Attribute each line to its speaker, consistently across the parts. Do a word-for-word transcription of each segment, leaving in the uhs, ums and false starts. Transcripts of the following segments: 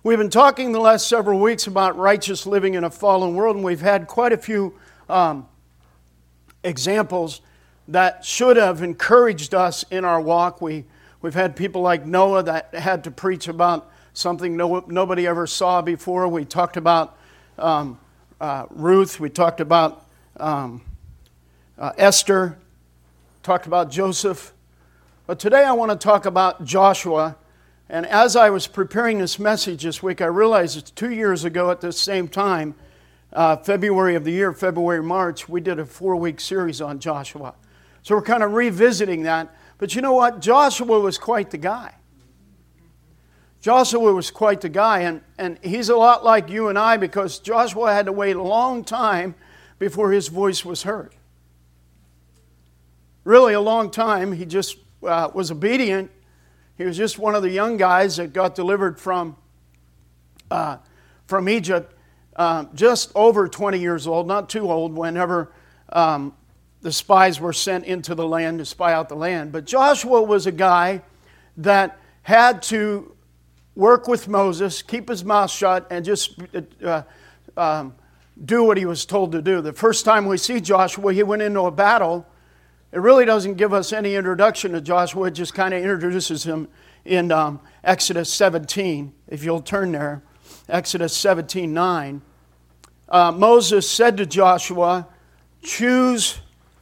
Speaker 1: We've been talking the last several weeks about righteous living in a fallen world, and we've had quite a few um, examples that should have encouraged us in our walk. We, we've had people like Noah that had to preach about something no, nobody ever saw before. We talked about um, uh, Ruth. We talked about um, uh, Esther. Talked about Joseph. But today I want to talk about Joshua. And as I was preparing this message this week, I realized it's two years ago at this same time, uh, February of the year, February, March, we did a four-week series on Joshua. So we're kind of revisiting that. But you know what? Joshua was quite the guy. Joshua was quite the guy. And, and he's a lot like you and I because Joshua had to wait a long time before his voice was heard. Really a long time. He just uh, was obedient. He was just one of the young guys that got delivered from uh, from Egypt, uh, just over twenty years old, not too old, whenever um, the spies were sent into the land to spy out the land. But Joshua was a guy that had to work with Moses, keep his mouth shut, and just uh, um, do what he was told to do. The first time we see Joshua, he went into a battle. It really doesn't give us any introduction to Joshua. It just kind of introduces him in um, Exodus seventeen. If you'll turn there, Exodus seventeen nine. Uh, Moses said to Joshua, choose.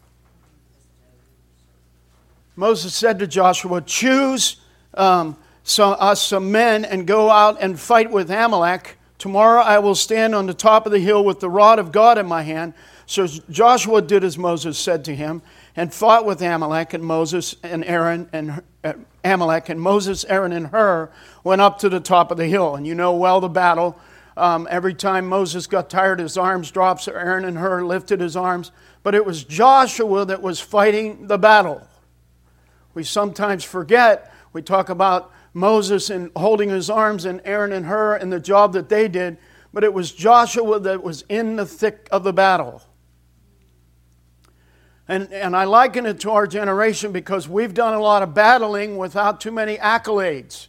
Speaker 1: Moses said to Joshua, choose um, so, us some men and go out and fight with Amalek. Tomorrow I will stand on the top of the hill with the rod of God in my hand. So Joshua did as Moses said to him, and fought with Amalek, and Moses and Aaron and uh, Amalek and Moses, Aaron and Hur went up to the top of the hill. And you know well the battle. Um, every time Moses got tired, his arms dropped. So Aaron and Hur lifted his arms. But it was Joshua that was fighting the battle. We sometimes forget. We talk about Moses and holding his arms, and Aaron and Hur and the job that they did. But it was Joshua that was in the thick of the battle. And, and I liken it to our generation because we've done a lot of battling without too many accolades.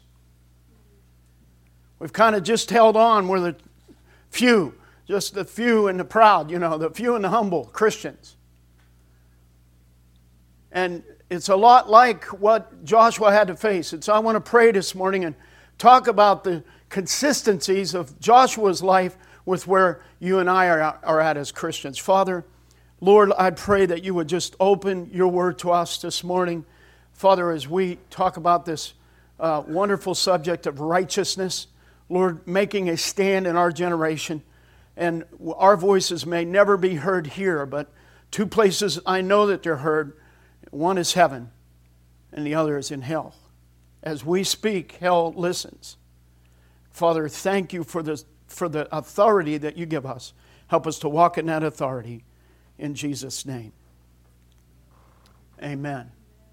Speaker 1: We've kind of just held on. We're the few, just the few and the proud, you know, the few and the humble Christians. And it's a lot like what Joshua had to face. And so I want to pray this morning and talk about the consistencies of Joshua's life with where you and I are, are at as Christians. Father, Lord, I pray that you would just open your word to us this morning. Father, as we talk about this uh, wonderful subject of righteousness, Lord, making a stand in our generation. And our voices may never be heard here, but two places I know that they're heard. One is heaven, and the other is in hell. As we speak, hell listens. Father, thank you for the, for the authority that you give us. Help us to walk in that authority. In Jesus' name. Amen.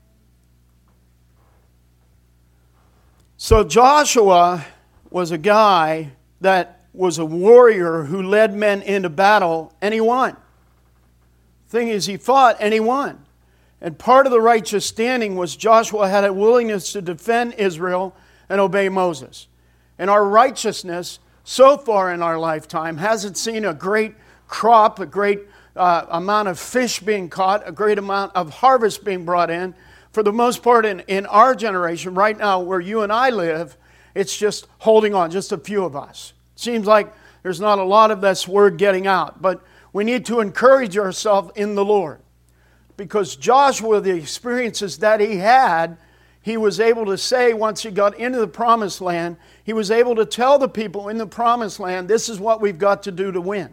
Speaker 1: So Joshua was a guy that was a warrior who led men into battle, and he won. Thing is, he fought and he won. And part of the righteous standing was Joshua had a willingness to defend Israel and obey Moses. And our righteousness so far in our lifetime hasn't seen a great crop, a great Uh, amount of fish being caught, a great amount of harvest being brought in. For the most part in, in our generation, right now where you and I live, it's just holding on, just a few of us. Seems like there's not a lot of this word getting out. But we need to encourage ourselves in the Lord. Because Joshua, the experiences that he had, he was able to say once he got into the promised land, he was able to tell the people in the promised land, this is what we've got to do to win.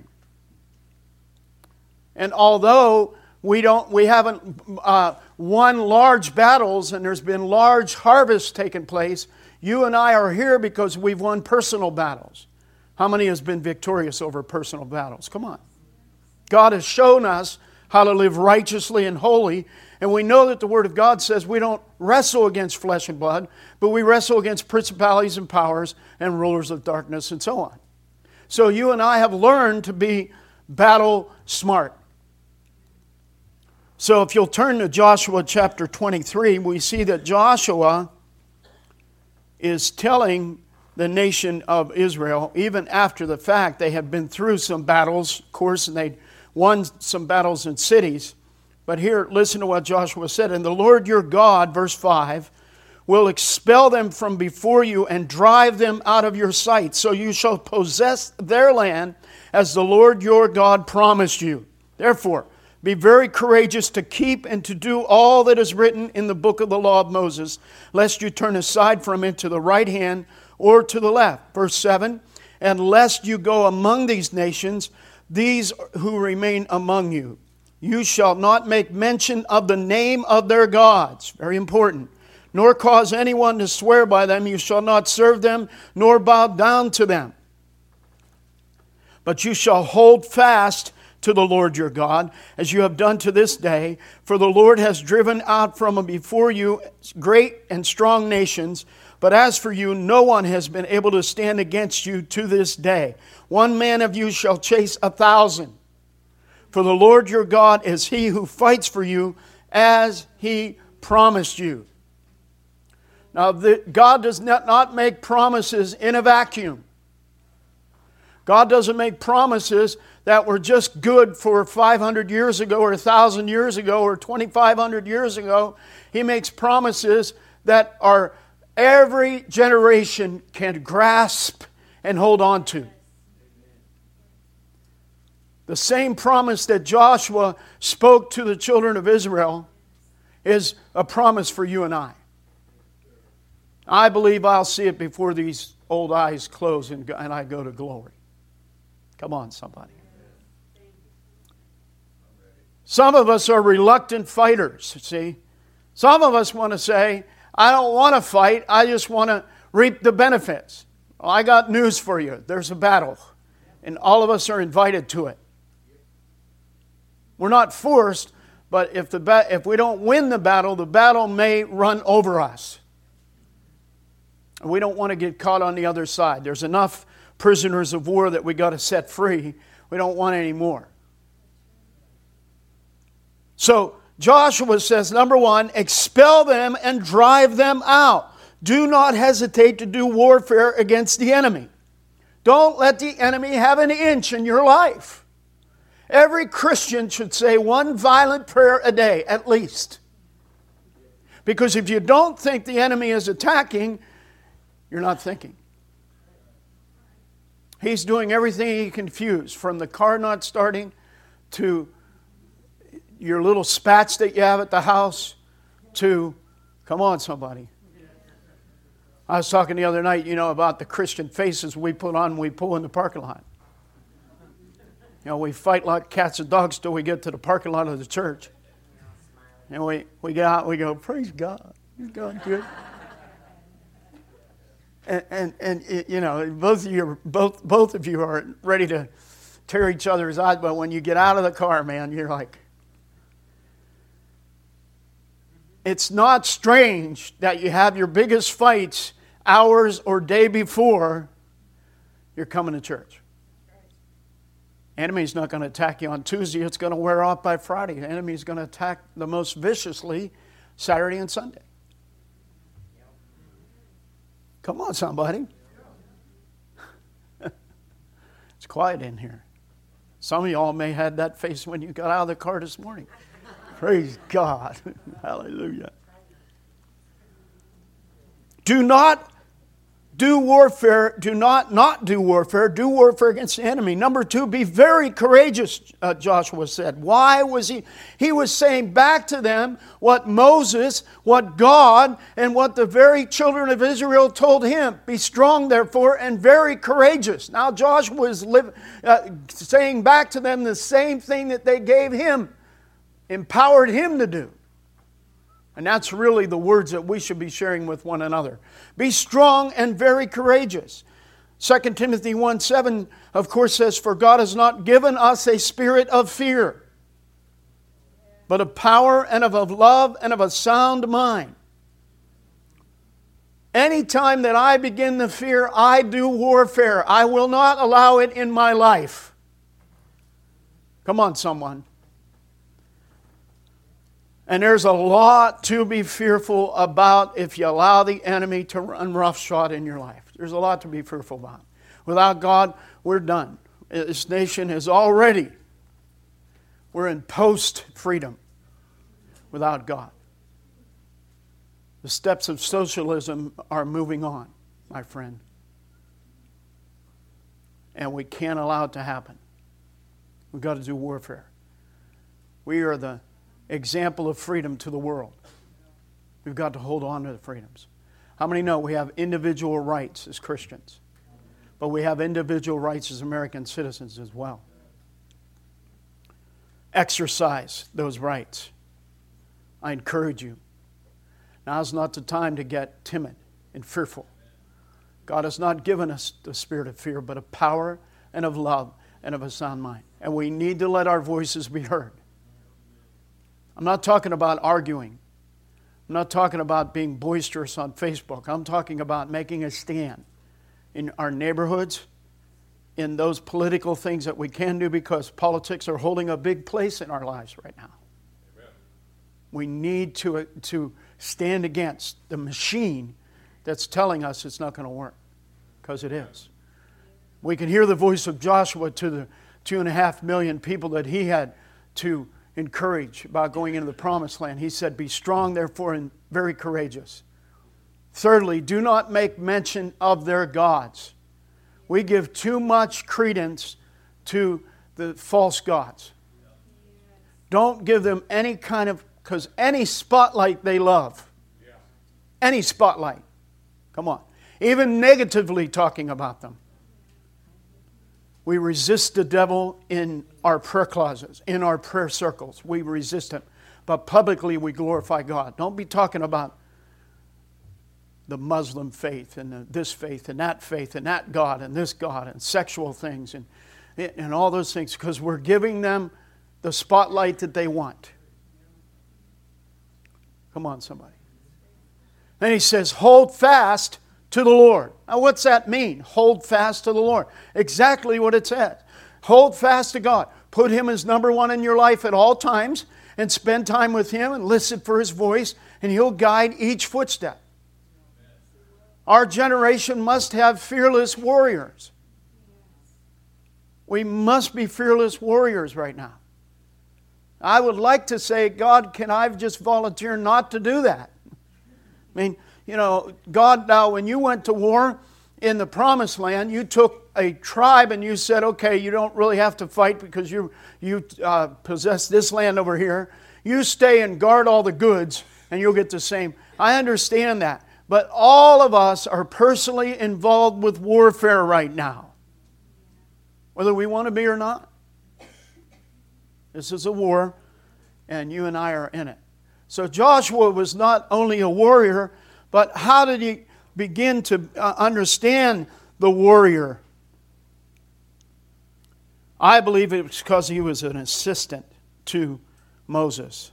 Speaker 1: And although we don't, we haven't uh, won large battles and there's been large harvests taking place, you and I are here because we've won personal battles. How many has been victorious over personal battles? Come on. God has shown us how to live righteously and holy, and we know that the Word of God says we don't wrestle against flesh and blood, but we wrestle against principalities and powers and rulers of darkness and so on. So you and I have learned to be battle smart. So if you'll turn to Joshua chapter twenty-three, we see that Joshua is telling the nation of Israel, even after the fact. They had been through some battles, of course, and they'd won some battles in cities. But here, listen to what Joshua said. And the Lord your God, verse five, will expel them from before you and drive them out of your sight. So you shall possess their land as the Lord your God promised you. Therefore, be very courageous to keep and to do all that is written in the book of the law of Moses, lest you turn aside from it to the right hand or to the left. Verse seven, and lest you go among these nations, these who remain among you. You shall not make mention of the name of their gods. Very important. Nor cause anyone to swear by them. You shall not serve them, nor bow down to them. But you shall hold fast to the Lord your God, as you have done to this day. For the Lord has driven out from before you great and strong nations. But as for you, no one has been able to stand against you to this day. One man of you shall chase a thousand. For the Lord your God is He who fights for you, as He promised you. Now, the, God does not, not make promises in a vacuum. God doesn't make promises that were just good for five hundred years ago or one thousand years ago or twenty-five hundred years ago. He makes promises that are every generation can grasp and hold on to. The same promise that Joshua spoke to the children of Israel is a promise for you and I. I believe I'll see it before these old eyes close and I go to glory. Come on, somebody. Some of us are reluctant fighters, see. Some of us want to say, I don't want to fight, I just want to reap the benefits. Well, I got news for you. There's a battle, and all of us are invited to it. We're not forced, but if the ba- if we don't win the battle, the battle may run over us. We don't want to get caught on the other side. There's enough prisoners of war that we got to set free. We don't want any more. So Joshua says, number one, expel them and drive them out. Do not hesitate to do warfare against the enemy. Don't let the enemy have an inch in your life. Every Christian should say one violent prayer a day, at least. Because if you don't think the enemy is attacking, you're not thinking. He's doing everything he can fuse, from the car not starting to your little spats that you have at the house to, come on somebody. I was talking the other night, you know, about the Christian faces we put on when we pull in the parking lot. You know, we fight like cats and dogs till we get to the parking lot of the church. And we, we get out and we go, praise God. He's going good. And, and, and you know, both of you are, both, both of you are ready to tear each other's eyes, but when you get out of the car, man, you're like, it's not strange that you have your biggest fights hours or day before you're coming to church. Enemy's not going to attack you on Tuesday. It's going to wear off by Friday. The enemy's going to attack the most viciously Saturday and Sunday. Come on, somebody. It's quiet in here. Some of y'all may have had that face when you got out of the car this morning. Praise God. Hallelujah. Do not do warfare. Do not not do warfare. Do warfare against the enemy. Number two, be very courageous, uh, Joshua said. Why was he? He was saying back to them what Moses, what God, and what the very children of Israel told him. Be strong, therefore, and very courageous. Now Joshua is live, uh, saying back to them the same thing that they gave him, empowered him to do. And that's really the words that we should be sharing with one another. Be strong and very courageous. Second Timothy one seven, of course, says, for God has not given us a spirit of fear, but of power and of, of love and of a sound mind. Anytime that I begin to fear, I do warfare. I will not allow it in my life. Come on, someone. And there's a lot to be fearful about if you allow the enemy to run roughshod in your life. There's a lot to be fearful about. Without God, we're done. This nation is already, we're in post-freedom without God. The steps of socialism are moving on, my friend. And we can't allow it to happen. We've got to do warfare. We are the example of freedom to the world. We've got to hold on to the freedoms. How many know we have individual rights as Christians? But we have individual rights as American citizens as well. Exercise those rights. I encourage you. Now's not the time to get timid and fearful. God has not given us the spirit of fear, but of power and of love and of a sound mind. And we need to let our voices be heard. I'm not talking about arguing. I'm not talking about being boisterous on Facebook. I'm talking about making a stand in our neighborhoods, in those political things that we can do, because politics are holding a big place in our lives right now. Amen. We need to, to stand against the machine that's telling us it's not going to work, because it is. We can hear the voice of Joshua to the two and a half million people that he had to encourage about going into the promised land. He said, "Be strong, therefore, and very courageous." Thirdly, do not make mention of their gods. We give too much credence to the false gods. Don't give them any kind of, because any spotlight they love. Any spotlight. Come on. Even negatively talking about them. We resist the devil in our prayer closets, in our prayer circles. We resist him. But publicly we glorify God. Don't be talking about the Muslim faith and the, this faith and that faith and that God and this God and sexual things and, and all those things, because we're giving them the spotlight that they want. Come on, somebody. Then he says, hold fast to the Lord. Now what's that mean? Hold fast to the Lord. Exactly what it says. Hold fast to God. Put Him as number one in your life at all times and spend time with Him and listen for His voice, and He'll guide each footstep. Our generation must have fearless warriors. We must be fearless warriors right now. I would like to say, God, can I just volunteer not to do that? I mean, you know, God, now when you went to war in the Promised Land, you took a tribe and you said, okay, you don't really have to fight because you, you uh, possess this land over here. You stay and guard all the goods and you'll get the same. I understand that. But all of us are personally involved with warfare right now, whether we want to be or not. This is a war, and you and I are in it. So Joshua was not only a warrior, but how did he begin to understand the warrior? I believe it was because he was an assistant to Moses.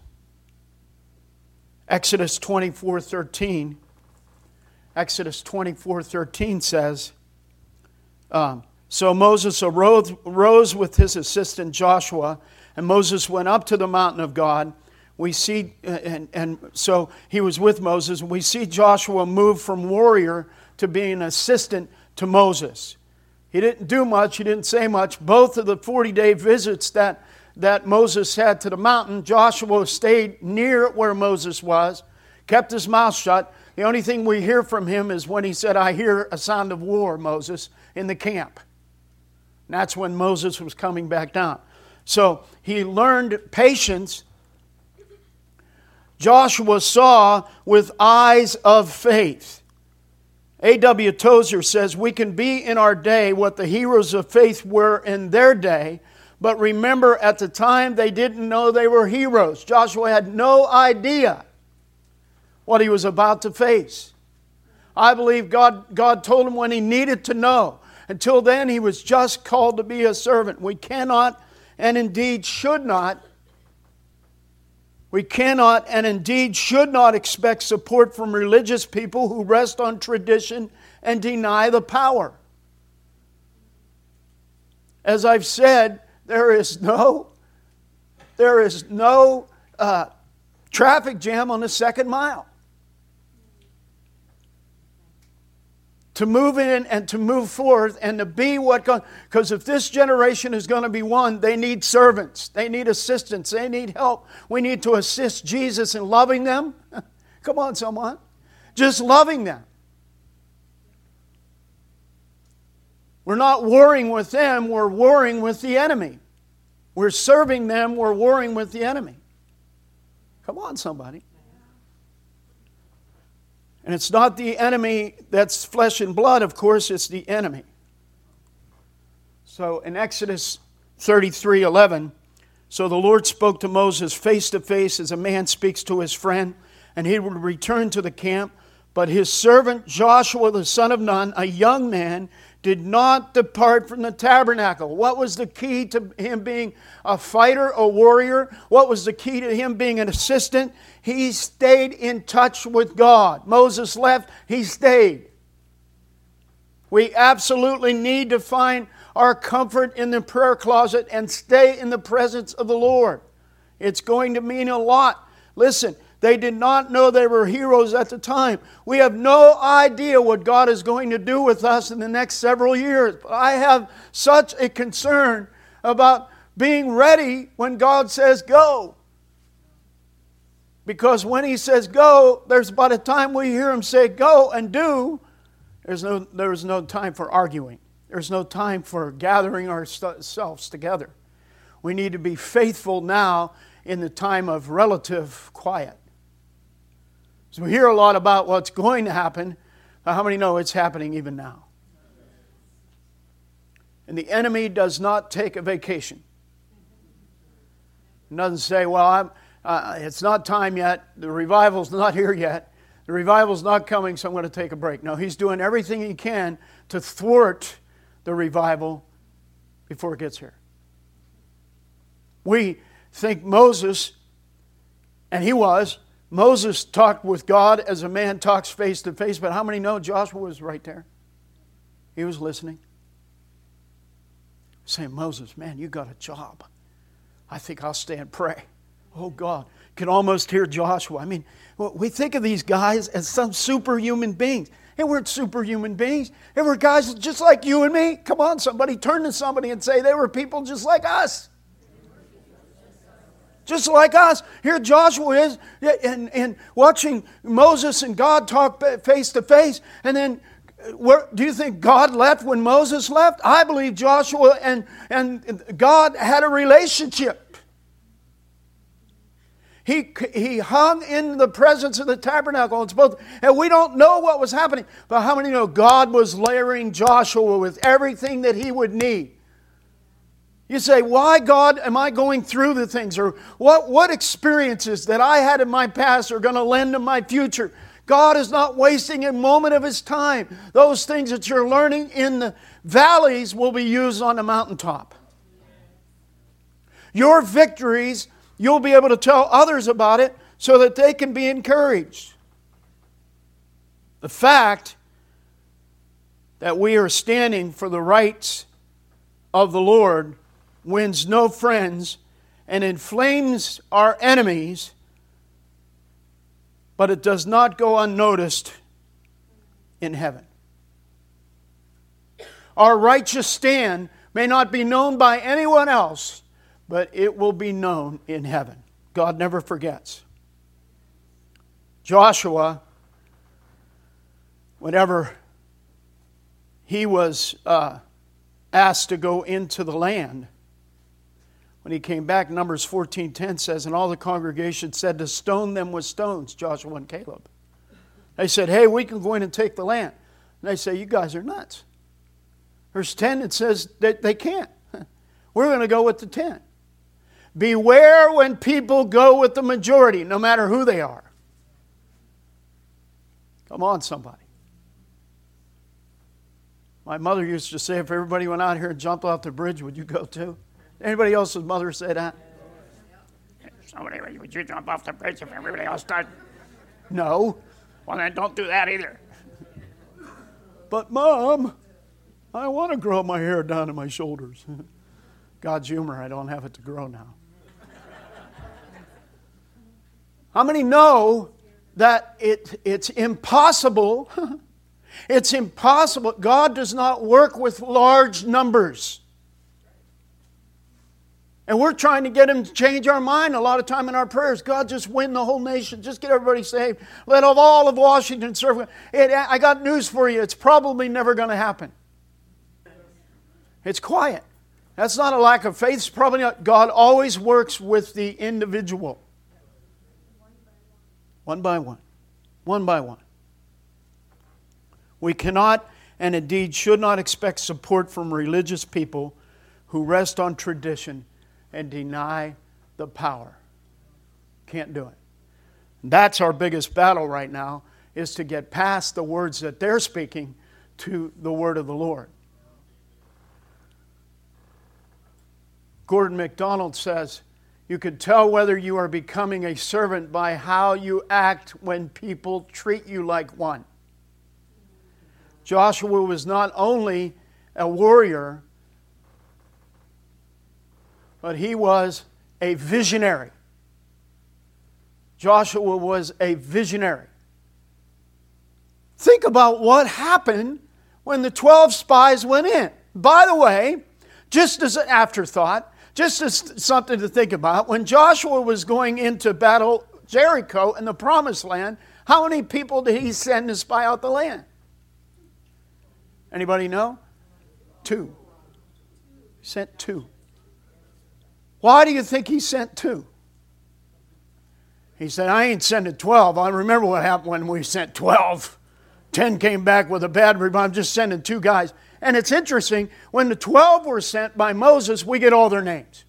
Speaker 1: Exodus twenty-four thirteen. Exodus twenty-four thirteen says, um, so Moses arose, arose with his assistant Joshua, and Moses went up to the mountain of God. We see, and, and so he was with Moses, and we see Joshua move from warrior to being an assistant to Moses. He didn't do much, he didn't say much. Both of the forty-day visits that, that Moses had to the mountain, Joshua stayed near where Moses was, kept his mouth shut. The only thing we hear from him is when he said, I hear a sound of war, Moses, in the camp. And that's when Moses was coming back down. So he learned patience. Joshua saw with eyes of faith. A W Tozer says, we can be in our day what the heroes of faith were in their day, but remember at the time they didn't know they were heroes. Joshua had no idea what he was about to face. I believe God, God told him when he needed to know. Until then, he was just called to be a servant. We cannot and indeed should not, we cannot and indeed should not expect support from religious people who rest on tradition and deny the power. As I've said, there is no, there is no uh, traffic jam on the second mile. To move in and to move forth and to be what God... Because if this generation is going to be one, they need servants. They need assistance. They need help. We need to assist Jesus in loving them. Come on, someone. Just loving them. We're not warring with them. We're warring with the enemy. We're serving them. We're warring with the enemy. Come on, somebody. And it's not the enemy that's flesh and blood, of course, it's the enemy. So in Exodus thirty-three eleven, so the Lord spoke to Moses face to face as a man speaks to his friend, and he would return to the camp. But his servant Joshua, the son of Nun, a young man, did not depart from the tabernacle. What was the key to him being a fighter, a warrior? What was the key to him being an assistant? He stayed in touch with God. Moses left, he stayed. We absolutely need to find our comfort in the prayer closet and stay in the presence of the Lord. It's going to mean a lot. Listen, they did not know they were heroes at the time. We have no idea what God is going to do with us in the next several years. But I have such a concern about being ready when God says go. Because when He says go, there's by the time we hear Him say go and do, there's no, there's no time for arguing. There's no time for gathering ourselves together. We need to be faithful now in the time of relative quiet. So we hear a lot about what's going to happen, but how many know it's happening even now? And the enemy does not take a vacation. He doesn't say, well, I'm, uh, it's not time yet. The revival's not here yet. The revival's not coming, so I'm going to take a break. No, he's doing everything he can to thwart the revival before it gets here. We think Moses, and he was, Moses talked with God as a man talks face to face, but how many know Joshua was right there? He was listening. Saying, Moses, man, you got a job. I think I'll stay and pray. Oh God, you can almost hear Joshua. I mean, we think of these guys as some superhuman beings. They weren't superhuman beings. They were guys just like you and me. Come on, somebody, turn to somebody and say they were people just like us. Just like us. Here Joshua is, and, and watching Moses and God talk face to face. And then, where, do you think God left when Moses left? I believe Joshua and, and God had a relationship. He, he hung in the presence of the tabernacle. It's both, and we don't know what was happening. But how many know God was layering Joshua with everything that he would need? You say, why, God, am I going through the things? Or what, what experiences that I had in my past are going to lend to my future? God is not wasting a moment of His time. Those things that you're learning in the valleys will be used on the mountaintop. Your victories, you'll be able to tell others about it so that they can be encouraged. The fact that we are standing for the rights of the Lord wins no friends and inflames our enemies, but it does not go unnoticed in heaven. Our righteous stand may not be known by anyone else, but it will be known in heaven. God never forgets. Joshua, whenever he was uh, asked to go into the land, when he came back, Numbers fourteen ten says, and all the congregation said to stone them with stones, Joshua and Caleb. They said, hey, we can go in and take the land. And they say, you guys are nuts. Verse ten, it says that they can't. We're going to go with the ten. Beware when people go with the majority, no matter who they are. Come on, somebody. My mother used to say, if everybody went out here and jumped off the bridge, would you go too? Anybody else's mother say that?
Speaker 2: Somebody, would you jump off the bridge if everybody else does?
Speaker 1: No.
Speaker 2: Well, then don't do that either.
Speaker 1: But Mom, I want to grow my hair down to my shoulders. God's humor, I don't have it to grow now. How many know that it, it's impossible? It's impossible. God does not work with large numbers. And we're trying to get Him to change our mind a lot of time in our prayers. God, just win the whole nation. Just get everybody saved. Let all of Washington serve. It, I got news for you. It's probably never going to happen. It's quiet. That's not a lack of faith. It's probably not. God always works with the individual. One by one. One by one. We cannot and indeed should not expect support from religious people who rest on tradition and deny the power. Can't do it. That's our biggest battle right now, is to get past the words that they're speaking to the word of the Lord. Gordon MacDonald says, you can tell whether you are becoming a servant by how you act when people treat you like one. Joshua was not only a warrior, but he was a visionary. Joshua was a visionary. Think about what happened when the twelve spies went in. By the way, just as an afterthought, just as something to think about, when Joshua was going into battle Jericho and the Promised Land, how many people did he send to spy out the land? Anybody know? Two. He sent two. Why do you think he sent two? He said, I ain't sending twelve. I remember what happened when we sent twelve. Ten came back with a bad report. I'm just sending two guys. And it's interesting, when the twelve were sent by Moses, we get all their names.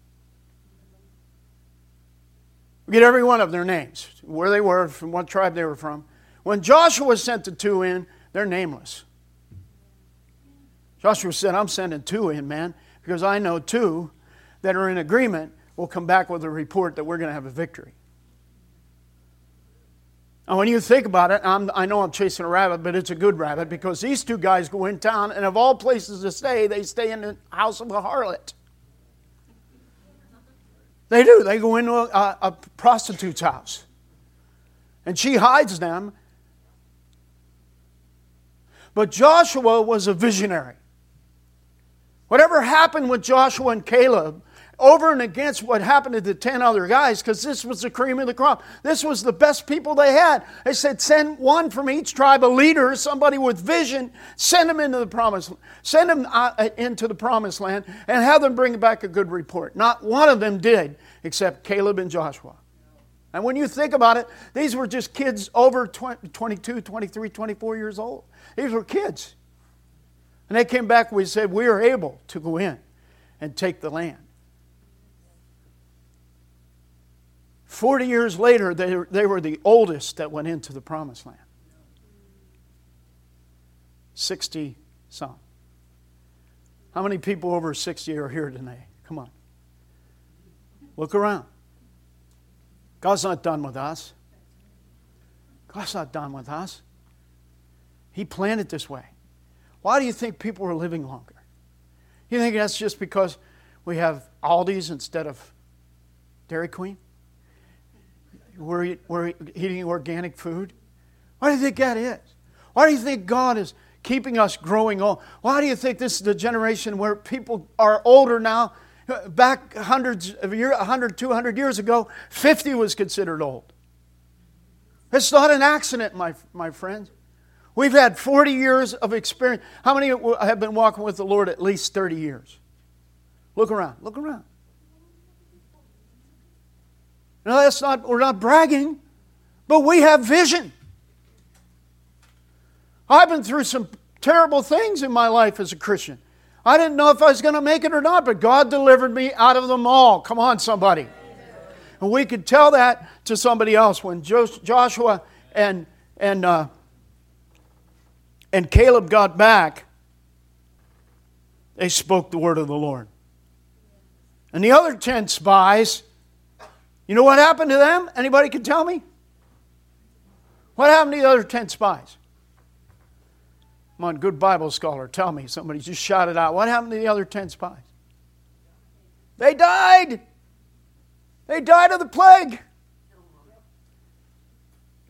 Speaker 1: We get every one of their names, where they were, from what tribe they were from. When Joshua sent the two in, they're nameless. Joshua said, I'm sending two in, man, because I know two that are in agreement will come back with a report that we're going to have a victory. Now, when you think about it, I'm, I know I'm chasing a rabbit, but it's a good rabbit, because these two guys go in town, and of all places to stay, they stay in the house of a harlot. They do. They go into a, a prostitute's house. And she hides them. But Joshua was a visionary. Whatever happened with Joshua and Caleb, over and against what happened to the ten other guys, because this was the cream of the crop. This was the best people they had. They said, send one from each tribe, a leader, somebody with vision, send them into the promised land. Send them uh, into the promised land and have them bring back a good report. Not one of them did, except Caleb and Joshua. And when you think about it, these were just kids over twenty-two, twenty-three, twenty-four years old. These were kids. And they came back and we said, we are able to go in and take the land. Forty years later, they, they were the oldest that went into the promised land. Sixty some. How many people over sixty are here today? Come on. Look around. God's not done with us. God's not done with us. He planned it this way. Why do you think people are living longer? You think that's just because we have Aldi's instead of Dairy Queen? We're, we're eating organic food? Why do you think that is? Why do you think God is keeping us growing old? Why do you think this is the generation where people are older now? Back hundreds of years, one hundred, two hundred years ago, fifty was considered old. It's not an accident, my, my friends. We've had forty years of experience. How many have been walking with the Lord at least thirty years? Look around. Look around. No, that's not, we're not bragging, but we have vision. I've been through some terrible things in my life as a Christian. I didn't know if I was going to make it or not, but God delivered me out of them all. Come on, somebody. And we could tell that to somebody else. When Joshua and, and, uh, and Caleb got back, they spoke the word of the Lord. And the other ten spies, you know what happened to them? Anybody can tell me? What happened to the other ten spies? Come on, good Bible scholar, tell me. Somebody just shout it out. What happened to the other ten spies? They died. They died of the plague.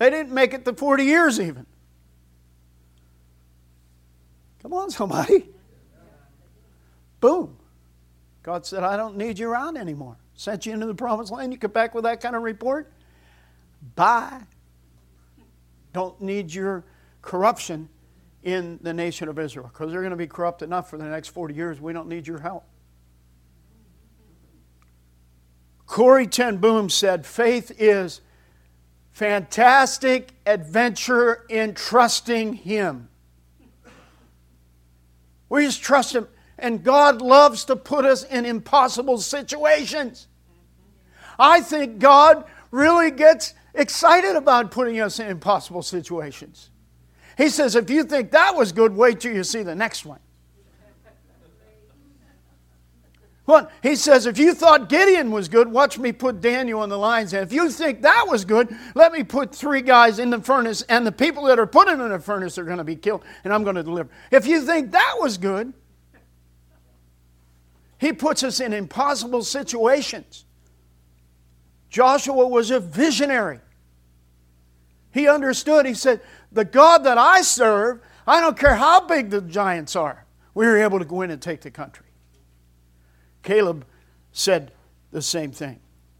Speaker 1: They didn't make it to forty years even. Come on, somebody. Boom. God said, I don't need you around anymore. Sent you into the promised land. You come back with that kind of report? Bye. Don't need your corruption in the nation of Israel, because they're going to be corrupt enough for the next forty years. We don't need your help. Corrie ten Boom said, faith is fantastic adventure in trusting Him. We just trust Him. And God loves to put us in impossible situations. I think God really gets excited about putting us in impossible situations. He says, if you think that was good, wait till you see the next one. Well, he says, if you thought Gideon was good, watch me put Daniel in the lion's den. If you think that was good, let me put three guys in the furnace, and the people that are put in the furnace are going to be killed, and I'm going to deliver. If you think that was good, He puts us in impossible situations. Joshua was a visionary. He understood. He said, the God that I serve, I don't care how big the giants are, we were able to go in and take the country. Caleb said the same thing.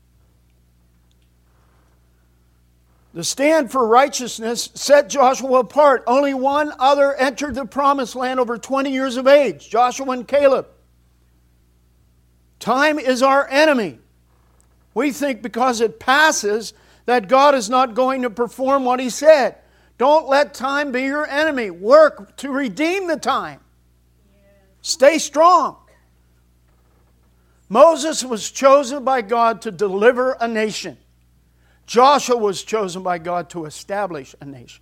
Speaker 1: The stand for righteousness set Joshua apart. Only one other entered the promised land over twenty years of age, Joshua and Caleb. Time is our enemy. We think because it passes that God is not going to perform what He said. Don't let time be your enemy. Work to redeem the time. Stay strong. Moses was chosen by God to deliver a nation. Joshua was chosen by God to establish a nation.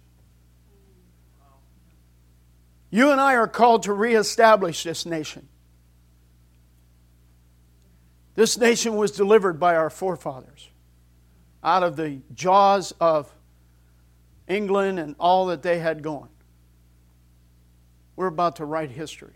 Speaker 1: You and I are called to reestablish this nation. This nation was delivered by our forefathers out of the jaws of England and all that they had going. We're about to write history.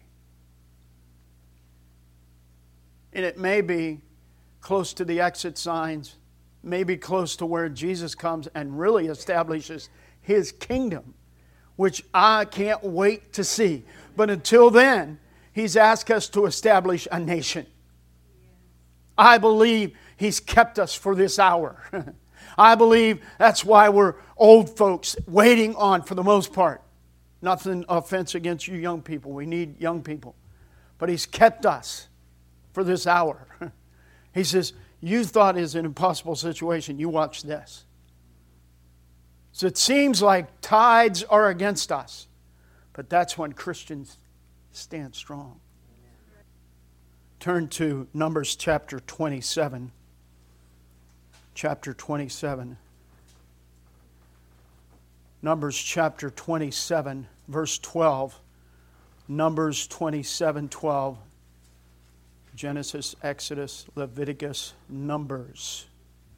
Speaker 1: And it may be close to the exit signs, maybe close to where Jesus comes and really establishes His kingdom, which I can't wait to see. But until then, He's asked us to establish a nation. I believe He's kept us for this hour. I believe that's why we're old folks waiting on, for the most part. Nothing offense against you young people. We need young people. But He's kept us for this hour. He says, you thought it's an impossible situation. You watch this. So it seems like tides are against us. But that's when Christians stand strong. Turn to Numbers chapter twenty-seven. Chapter twenty-seven. Numbers chapter twenty-seven, verse twelve. Numbers twenty-seven, twelve. Genesis, Exodus, Leviticus, Numbers.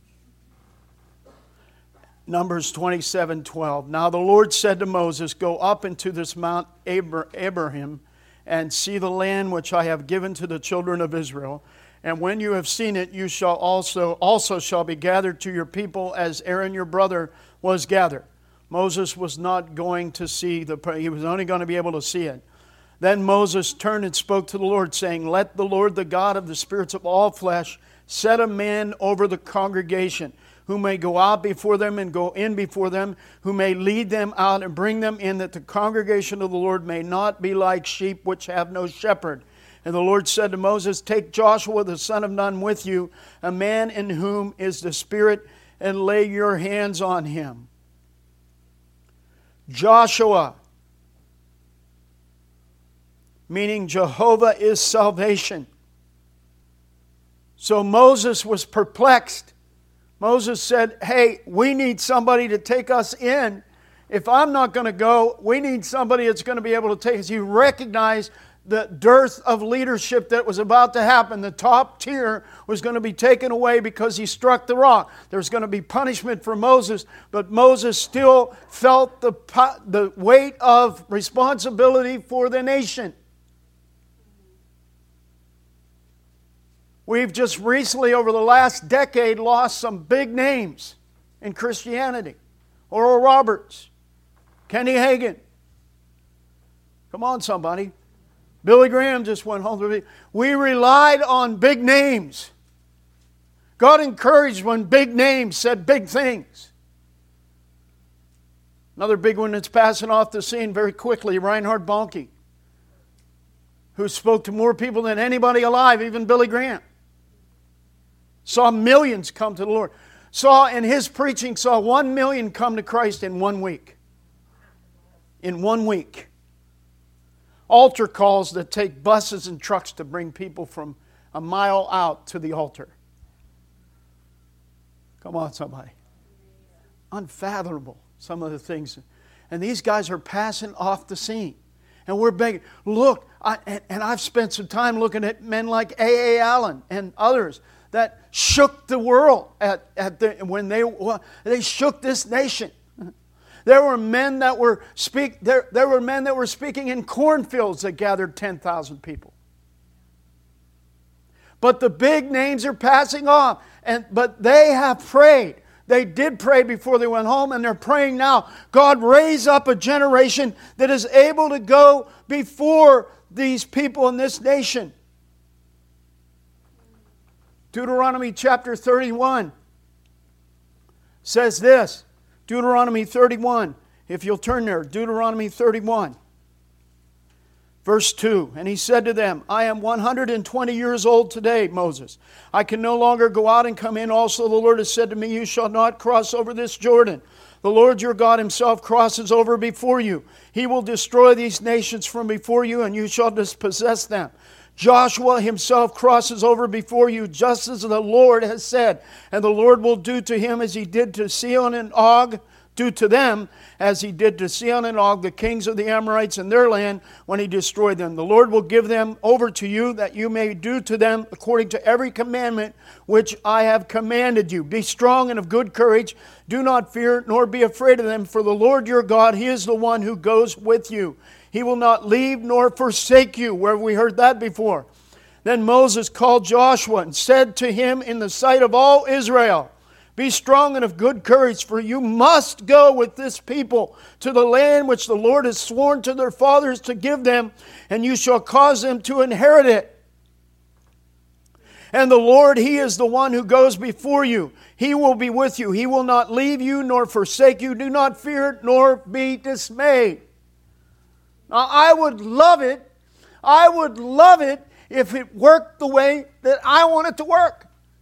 Speaker 1: Numbers twenty-seven, twelve. Now the Lord said to Moses, go up into this Mount Abraham and see the land which I have given to the children of Israel. And when you have seen it, you shall also also shall be gathered to your people as Aaron your brother was gathered. Moses was not going to see the, he was only going to be able to see it. Then Moses turned and spoke to the Lord, saying, let the Lord, the God of the spirits of all flesh, set a man over the congregation, who may go out before them and go in before them, who may lead them out and bring them in, that the congregation of the Lord may not be like sheep which have no shepherd. And the Lord said to Moses, take Joshua the son of Nun with you, a man in whom is the Spirit, and lay your hands on him. Joshua, meaning Jehovah is salvation. So Moses was perplexed. Moses said, hey, we need somebody to take us in. If I'm not going to go, we need somebody that's going to be able to take us. He recognized the dearth of leadership that was about to happen. The top tier was going to be taken away because he struck the rock. There's going to be punishment for Moses, but Moses still felt the, the weight of responsibility for the nation. We've just recently, over the last decade, lost some big names in Christianity. Oral Roberts, Kenny Hagin. Come on, somebody. Billy Graham just went home. We relied on big names. God encouraged when big names said big things. Another big one that's passing off the scene very quickly, Reinhard Bonnke, who spoke to more people than anybody alive, even Billy Graham. Saw millions come to the Lord. Saw in his preaching, saw one million come to Christ in one week. In one week. Altar calls that take buses and trucks to bring people from a mile out to the altar. Come on, somebody. Unfathomable, some of the things. And these guys are passing off the scene. And we're begging, look, I, and, and I've spent some time looking at men like A A Allen and others that shook the world at, at the, when they, they shook this nation. There were men that were speak. There, there were men that were speaking in cornfields that gathered ten thousand people. But the big names are passing off, and but they have prayed. They did pray before they went home, and they're praying now. God, raise up a generation that is able to go before these people in this nation. Deuteronomy chapter thirty-one says this. Deuteronomy thirty-one, if you'll turn there, Deuteronomy thirty-one, verse two. And he said to them, I am one hundred twenty years old today, Moses. I can no longer go out and come in. Also the Lord has said to me, you shall not cross over this Jordan. The Lord your God himself crosses over before you. He will destroy these nations from before you, and you shall dispossess them. Joshua himself crosses over before you, just as the Lord has said. And the Lord will do to him as he did to Sihon and Og, do to them as he did to Sihon and Og, the kings of the Amorites in their land, when he destroyed them. The Lord will give them over to you, that you may do to them according to every commandment which I have commanded you. Be strong and of good courage. Do not fear, nor be afraid of them, for the Lord your God, he is the one who goes with you. He will not leave nor forsake you. Where have we heard that before? Then Moses called Joshua and said to him in the sight of all Israel, be strong and of good courage, for you must go with this people to the land which the Lord has sworn to their fathers to give them, and you shall cause them to inherit it. And the Lord, he is the one who goes before you. He will be with you. He will not leave you nor forsake you. Do not fear nor be dismayed. Now, I would love it, I would love it if it worked the way that I want it to work.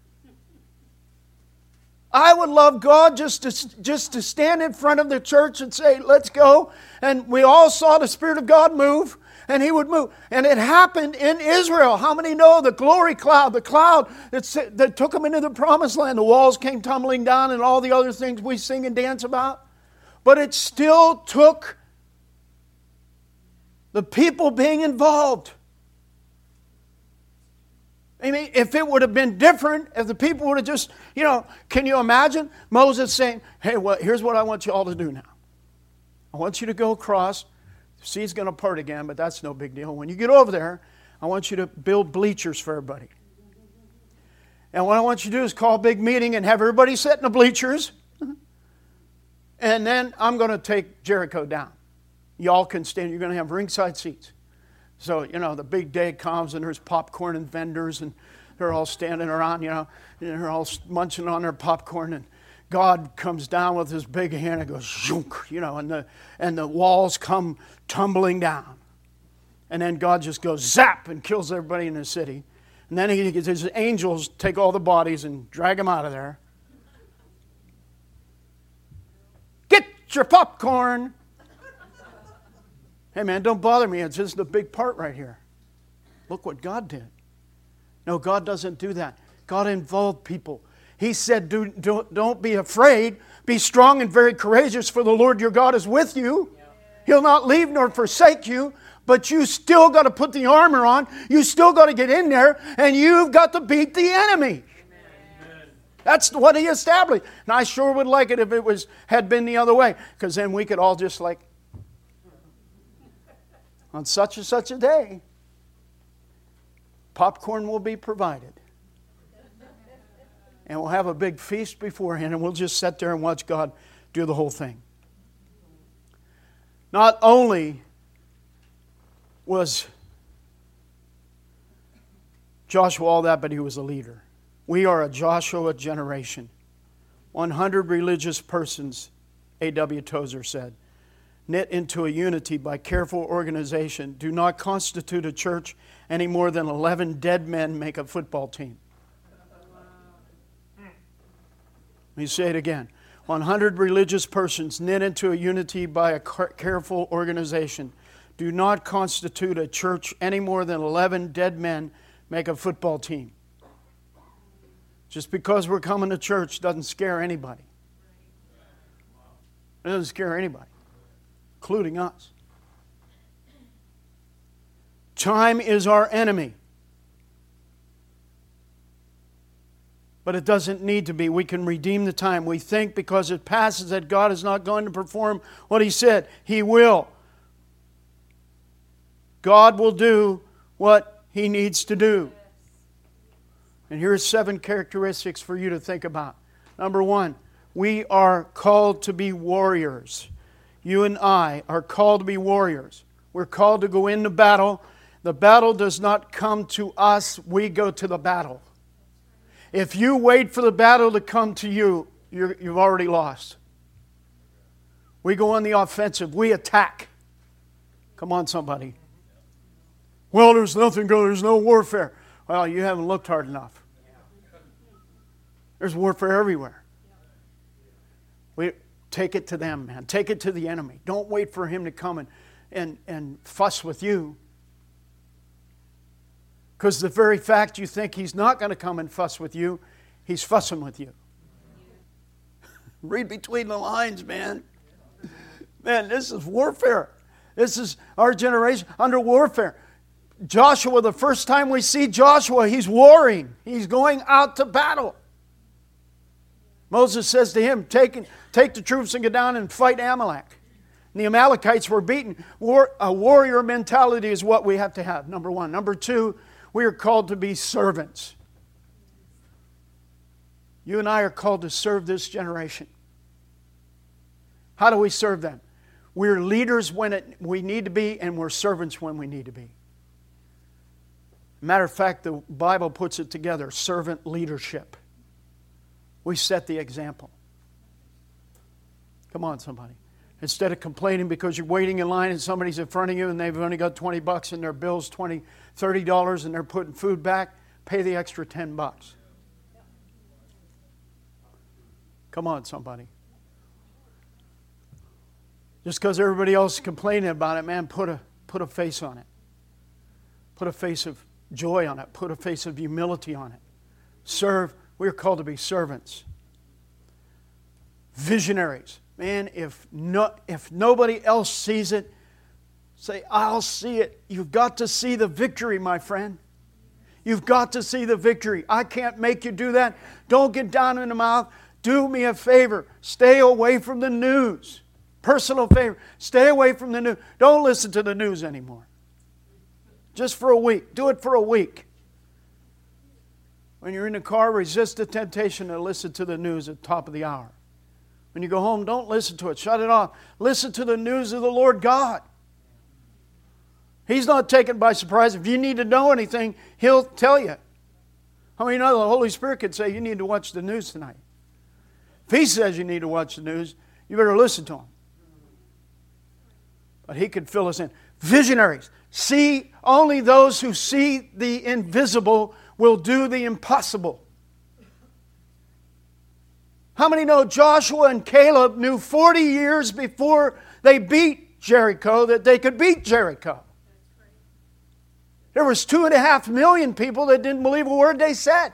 Speaker 1: I would love God just to, just to stand in front of the church and say, let's go. And we all saw the Spirit of God move, and He would move. And it happened in Israel. How many know the glory cloud, the cloud that, that took them into the promised land? The walls came tumbling down and all the other things we sing and dance about. But it still took the people being involved. I mean, if it would have been different, if the people would have just, you know, can you imagine Moses saying, hey, well, here's what I want you all to do now. I want you to go across. The sea's going to part again, but that's no big deal. When you get over there, I want you to build bleachers for everybody. And what I want you to do is call a big meeting and have everybody sit in the bleachers. And then I'm going to take Jericho down. Y'all can stand. You're going to have ringside seats. So, you know, the big day comes and there's popcorn and vendors and they're all standing around, you know, and they're all munching on their popcorn, and God comes down with his big hand and goes, zounk, you know, and the, and the walls come tumbling down. And then God just goes zap and kills everybody in the city. And then he, his angels take all the bodies and drag them out of there. Get your popcorn. Hey man, don't bother me. It's just the big part right here. Look what God did. No, God doesn't do that. God involved people. He said, do, don't, don't be afraid. Be strong and very courageous, for the Lord your God is with you. He'll not leave nor forsake you. But you still got to put the armor on. You still got to get in there. And you've got to beat the enemy. Amen. That's what he established. And I sure would like it if it was had been the other way. Because then we could all just like, on such and such a day, popcorn will be provided. And we'll have a big feast beforehand, and we'll just sit there and watch God do the whole thing. Not only was Joshua all that, but he was a leader. We are a Joshua generation. one hundred religious persons, A W Tozer said, knit into a unity by careful organization, do not constitute a church any more than eleven dead men make a football team. Let me say it again. one hundred religious persons knit into a unity by a careful organization do not constitute a church any more than eleven dead men make a football team. Just because we're coming to church doesn't scare anybody. It doesn't scare anybody, including us. Time is our enemy. But it doesn't need to be. We can redeem the time. We think because it passes that God is not going to perform what He said. He will. God will do what He needs to do. And here's seven characteristics for you to think about. Number one, we are called to be warriors. You and I are called to be warriors. We're called to go into battle. The battle does not come to us. We go to the battle. If you wait for the battle to come to you, you're, you've already lost. We go on the offensive. We attack. Come on, somebody. Well, there's nothing going. There's no warfare. Well, you haven't looked hard enough. There's warfare everywhere. We take it to them, man. Take it to the enemy. Don't wait for him to come and, and, and fuss with you. Because the very fact you think he's not going to come and fuss with you, he's fussing with you. Read between the lines, man. Man, this is warfare. This is our generation under warfare. Joshua, the first time we see Joshua, he's warring. He's going out to battle. Moses says to him, take, take the troops and go down and fight Amalek. And the Amalekites were beaten. War, a warrior mentality is what we have to have, number one. Number two, we are called to be servants. You and I are called to serve this generation. How do we serve them? We're leaders when it, we need to be, and we're servants when we need to be. Matter of fact, the Bible puts it together, servant leadership. We set the example. Come on, somebody. Instead of complaining because you're waiting in line and somebody's in front of you and they've only got twenty bucks and their bill's twenty, thirty dollars and they're putting food back, pay the extra ten bucks. Come on, somebody. Just because everybody else is complaining about it, man, put a, put a face on it. Put a face of joy on it. Put a face of humility on it. Serve. We're called to be servants. Visionaries. Man, if no, if nobody else sees it, say, I'll see it. You've got to see the victory, my friend. You've got to see the victory. I can't make you do that. Don't get down in the mouth. Do me a favor. Stay away from the news. Personal favor. Stay away from the news. Don't listen to the news anymore. Just for a week. Do it for a week. When you're in the car, resist the temptation to listen to the news at the top of the hour. When you go home, don't listen to it. Shut it off. Listen to the news of the Lord God. He's not taken by surprise. If you need to know anything, He'll tell you. How many know the Holy Spirit could say, you need to watch the news tonight? If He says you need to watch the news, you better listen to Him. But He could fill us in. Visionaries. See, only those who see the invisible will do the impossible. How many know Joshua and Caleb knew forty years before they beat Jericho that they could beat Jericho? There was two and a half million people that didn't believe a word they said.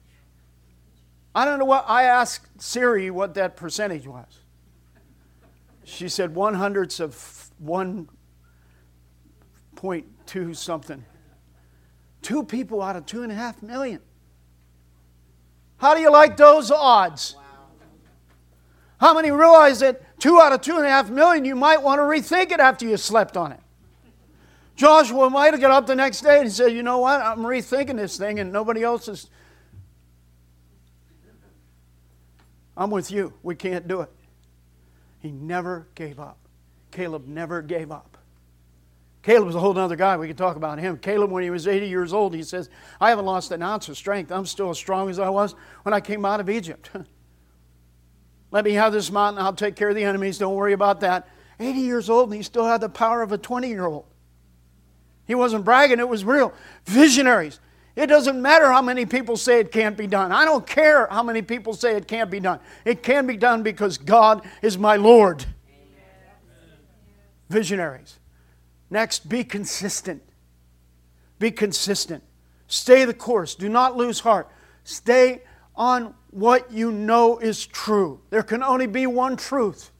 Speaker 1: I don't know what, I asked Siri what that percentage was. She said one hundredths of one point two something. Two people out of two and a half million. How do you like those odds? Wow. How many realize that two out of two and a half million, you might want to rethink it after you slept on it? Joshua might have got up the next day and said, you know what, I'm rethinking this thing and nobody else is. I'm with you. We can't do it. He never gave up. Caleb never gave up. Caleb was a whole other guy. We could talk about him. Caleb, when he was eighty years old, he says, I haven't lost an ounce of strength. I'm still as strong as I was when I came out of Egypt. Let me have this mountain. I'll take care of the enemies. Don't worry about that. eighty years old, and he still had the power of a twenty-year-old. He wasn't bragging. It was real. Visionaries. It doesn't matter how many people say it can't be done. I don't care how many people say it can't be done. It can be done because God is my Lord. Amen. Visionaries. Next, be consistent. Be consistent. Stay the course. Do not lose heart. Stay on what you know is true. There can only be one truth.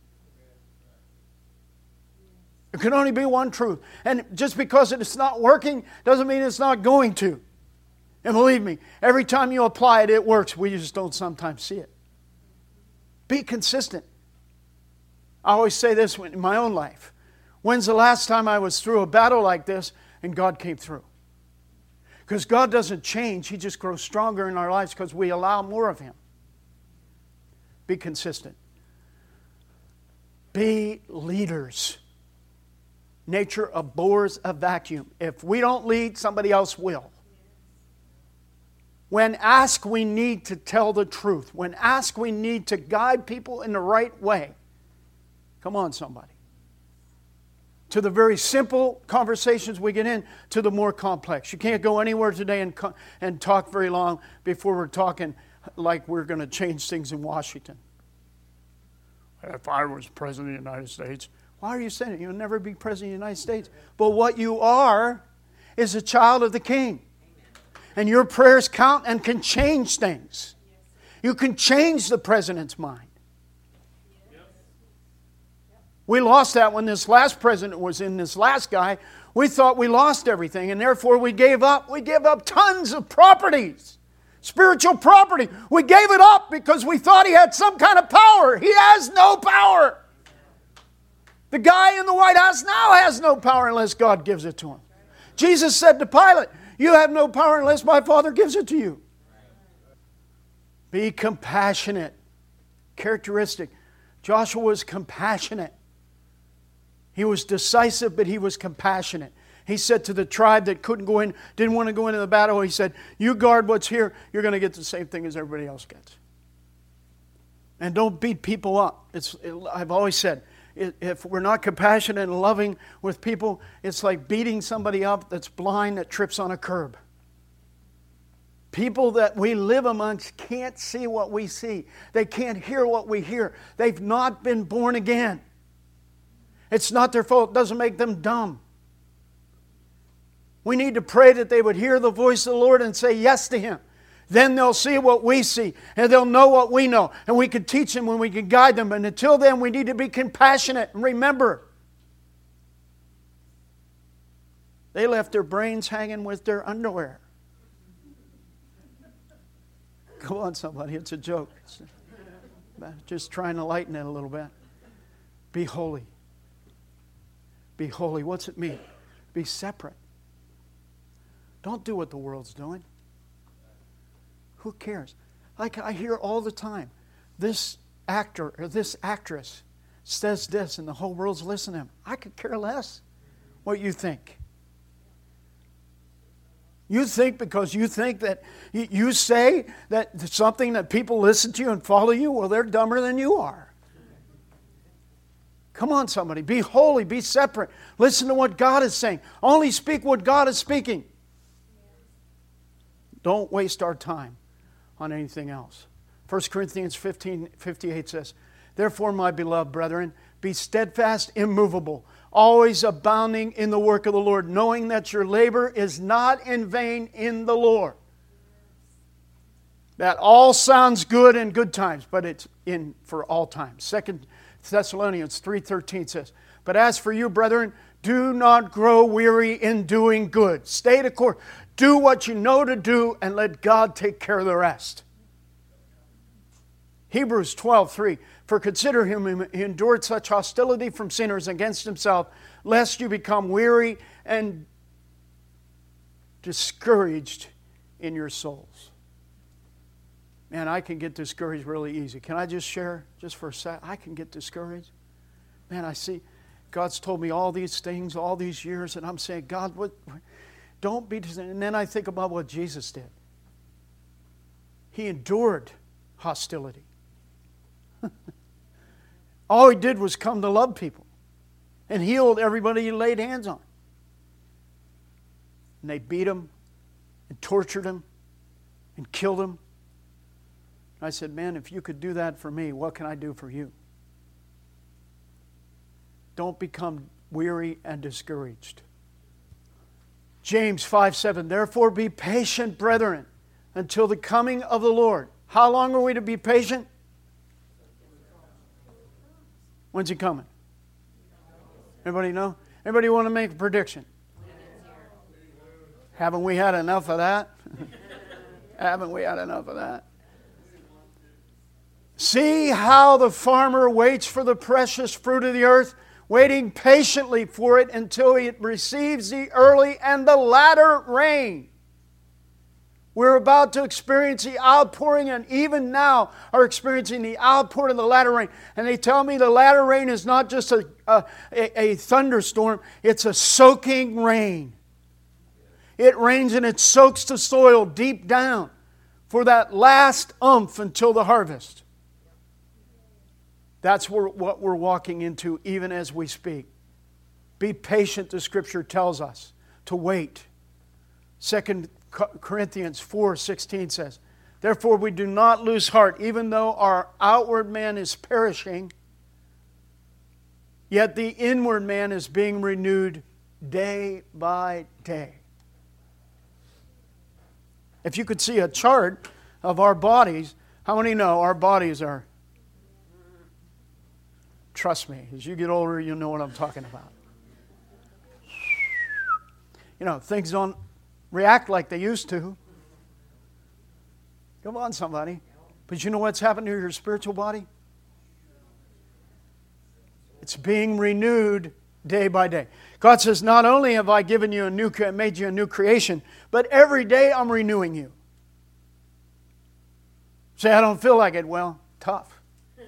Speaker 1: There can only be one truth. And just because it's not working doesn't mean it's not going to. And believe me, every time you apply it, it works. We just don't sometimes see it. Be consistent. I always say this in my own life. When's the last time I was through a battle like this and God came through? Because God doesn't change. He just grows stronger in our lives because we allow more of Him. Be consistent. Be leaders. Nature abhors a vacuum. If we don't lead, somebody else will. When asked, we need to tell the truth. When asked, we need to guide people in the right way. Come on, somebody. To the very simple conversations we get in, to the more complex. You can't go anywhere today and, co- and talk very long before we're talking like we're going to change things in Washington. If I was President of the United States, why are you saying it? You'll never be President of the United States. But what you are is a child of the King. And your prayers count and can change things. You can change the president's mind. We lost that when this last president was in, this last guy. We thought we lost everything, and therefore we gave up. We gave up tons of properties, spiritual property. We gave it up because we thought he had some kind of power. He has no power. The guy in the White House now has no power unless God gives it to him. Jesus said to Pilate, you have no power unless my Father gives it to you. Be compassionate. Characteristic. Joshua was compassionate. He was decisive, but he was compassionate. He said to the tribe that couldn't go in, didn't want to go into the battle, he said, you guard what's here, you're going to get the same thing as everybody else gets. And don't beat people up. It's, it, I've always said, if we're not compassionate and loving with people, it's like beating somebody up that's blind that trips on a curb. People that we live amongst can't see what we see. They can't hear what we hear. They've not been born again. It's not their fault. It doesn't make them dumb. We need to pray that they would hear the voice of the Lord and say yes to Him. Then they'll see what we see, and they'll know what we know. And we can teach them and we can guide them. And until then, we need to be compassionate. And remember, they left their brains hanging with their underwear. Come on, somebody. It's a joke. It's just trying to lighten it a little bit. Be holy. Be holy. What's it mean? Be separate. Don't do what the world's doing. Who cares? Like I hear all the time, this actor or this actress says this and the whole world's listening to him. I could care less what you think. You think because you think that you say that something that people listen to you and follow you, well, they're dumber than you are. Come on, somebody. Be holy. Be separate. Listen to what God is saying. Only speak what God is speaking. Don't waste our time on anything else. First Corinthians fifteen fifty-eight says, therefore, my beloved brethren, be steadfast, immovable, always abounding in the work of the Lord, knowing that your labor is not in vain in the Lord. That all sounds good in good times, but it's in for all times. Second Thessalonians three thirteen says, but as for you, brethren, do not grow weary in doing good. Stay the course. Do what you know to do and let God take care of the rest. Hebrews twelve three, for consider him who endured such hostility from sinners against himself, lest you become weary and discouraged in your souls. Man, I can get discouraged really easy. Can I just share just for a sec? I can get discouraged. man, I see God's told me all these things all these years, and I'm saying, God, what? Don't be... And then I think about what Jesus did. He endured hostility. All He did was come to love people and healed everybody He laid hands on. And they beat Him and tortured Him and killed Him. I said, man, if you could do that for me, what can I do for you? Don't become weary and discouraged. James five seven, therefore be patient, brethren, until the coming of the Lord. How long are we to be patient? When's He coming? Everybody know? Everybody want to make a prediction? Haven't we had enough of that? Haven't we had enough of that? See how the farmer waits for the precious fruit of the earth, waiting patiently for it until it receives the early and the latter rain. We're about to experience the outpouring, and even now are experiencing the outpouring of the latter rain. And they tell me the latter rain is not just a, a, a thunderstorm, it's a soaking rain. It rains and it soaks the soil deep down for that last umph until the harvest. That's what we're walking into even as we speak. Be patient, the Scripture tells us, to wait. Second Corinthians four sixteen says, therefore we do not lose heart, even though our outward man is perishing, yet the inward man is being renewed day by day. If you could see a chart of our bodies, how many know our bodies are... Trust me, as you get older, you'll know what I'm talking about. You know, things don't react like they used to. Come on, somebody. But you know what's happened to your spiritual body? It's being renewed day by day. God says, not only have I given you a new, made you a new creation, but every day I'm renewing you. Say, I don't feel like it. Well, tough.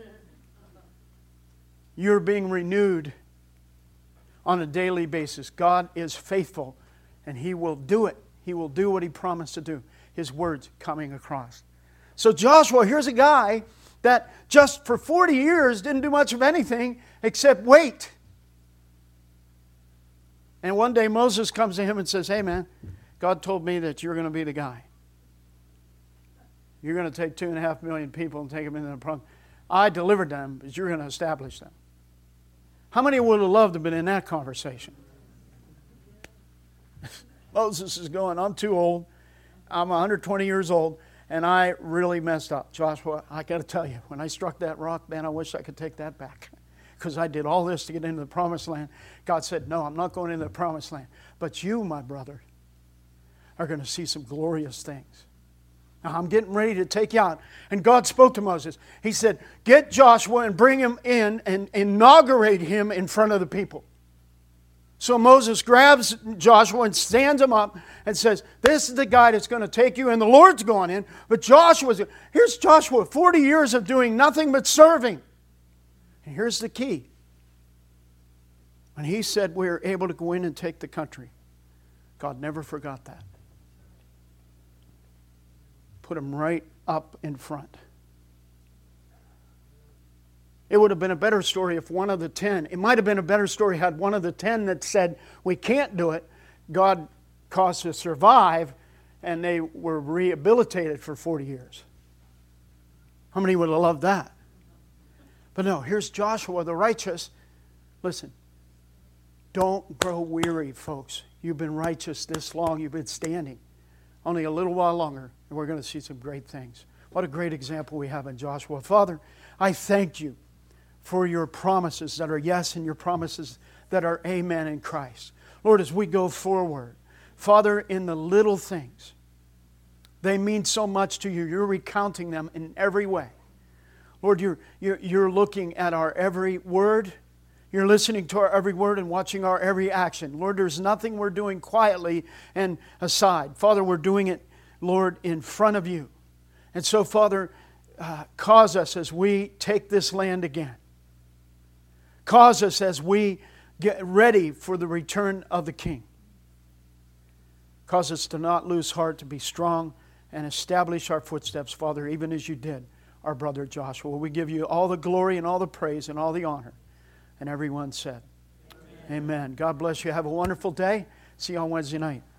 Speaker 1: You're being renewed on a daily basis. God is faithful, and He will do it. He will do what He promised to do. His words coming across. So Joshua, here's a guy that just for forty years didn't do much of anything except wait. And one day Moses comes to him and says, hey man, God told me that you're going to be the guy. You're going to take two and a half million people and take them into the promise. I delivered them, but you're going to establish them. How many would have loved to have been in that conversation? Moses is going, I'm too old. I'm one hundred twenty years old, and I really messed up. Joshua, I got to tell you, when I struck that rock, man, I wish I could take that back. Because I did all this to get into the promised land. God said, no, I'm not going into the promised land. But you, my brother, are going to see some glorious things. Now, I'm getting ready to take you out. And God spoke to Moses. He said, get Joshua and bring him in and inaugurate him in front of the people. So Moses grabs Joshua and stands him up and says, this is the guy that's going to take you. And the Lord's going in. But Joshua's, here's Joshua, forty years of doing nothing but serving. And here's the key. When he said we were able to go in and take the country, God never forgot that. Put him right up in front. It would have been a better story if one of the ten, it might have been a better story had one of the ten that said, we can't do it, God caused to survive, and they were rehabilitated for forty years. How many would have loved that? But no, here's Joshua the righteous. Listen, don't grow weary, folks. You've been righteous this long, you've been standing. Only a little while longer, and we're going to see some great things. What a great example we have in Joshua. Father, I thank you for your promises that are yes and your promises that are amen in Christ. Lord, as we go forward, Father, in the little things, they mean so much to you. You're recounting them in every way. Lord, you're, you're, you're looking at our every word. You're listening to our every word and watching our every action. Lord, there's nothing we're doing quietly and aside. Father, we're doing it, Lord, in front of you. And so, Father, uh, cause us as we take this land again. Cause us as we get ready for the return of the King. Cause us to not lose heart, to be strong and establish our footsteps, Father, even as you did our brother Joshua. We give you all the glory and all the praise and all the honor. And everyone said, Amen. Amen. God bless you. Have a wonderful day. See you on Wednesday night.